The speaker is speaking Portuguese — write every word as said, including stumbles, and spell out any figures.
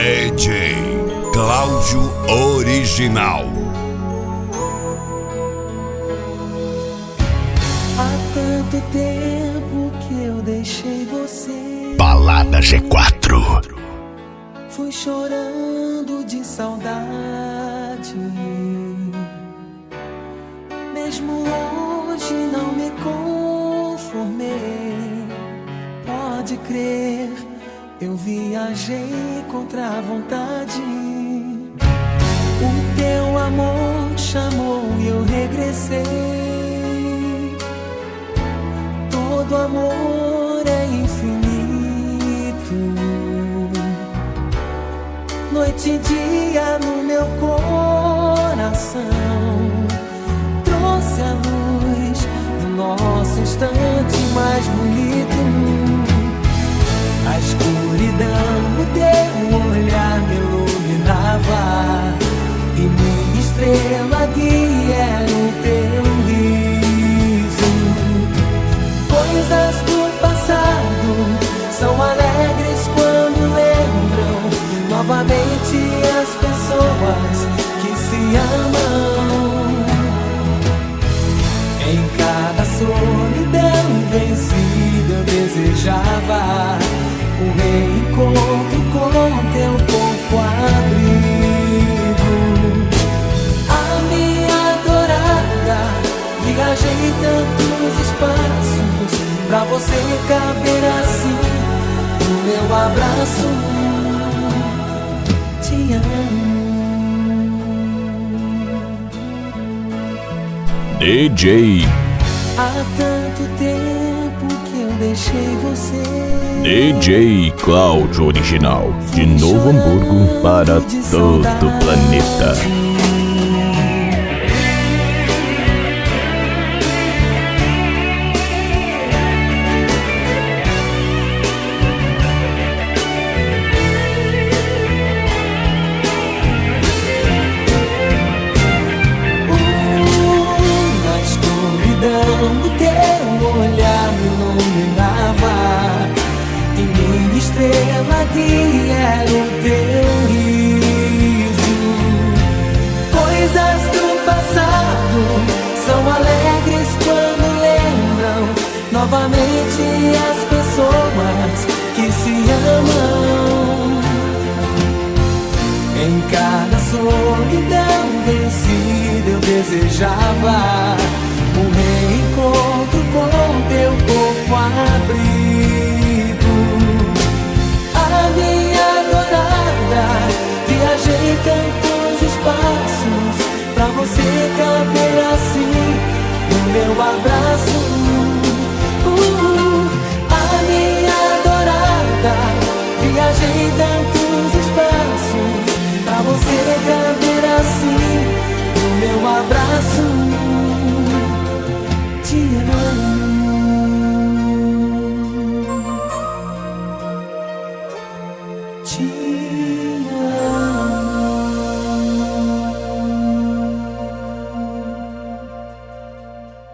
D J Cláudio Original. Há tanto tempo que eu deixei você. Balada G quatro. Fui chorando de saudade. Mesmo hoje não me conformei. Pode crer, eu viajei contra a vontade. O teu amor chamou e eu regressei. Todo amor é infinito. Noite e dia no meu coração. Trouxe a luz do nosso instante mais bonito. A escuridão no teu olhar me iluminava. E minha estrela guia era o teu riso. Coisas do passado são alegres quando lembram novamente as pessoas que se amam. Em cada solidão vencida eu desejava um reencontro com teu corpo abrigo. A minha adorada, viajei tantos espaços pra você caber assim no meu abraço. Te amo. D J Há tanto tempo que eu deixei você. D J Cláudio Original, de Novo Hamburgo para todo o planeta. O teu olhar me iluminava. E minha estrela guia era o teu riso. Coisas do passado são alegres quando lembram novamente as pessoas que se amam. Em cada solidão vencida eu desejava um reencontro com teu corpo abrigo. A minha adorada, viajei tantos espaços pra você caber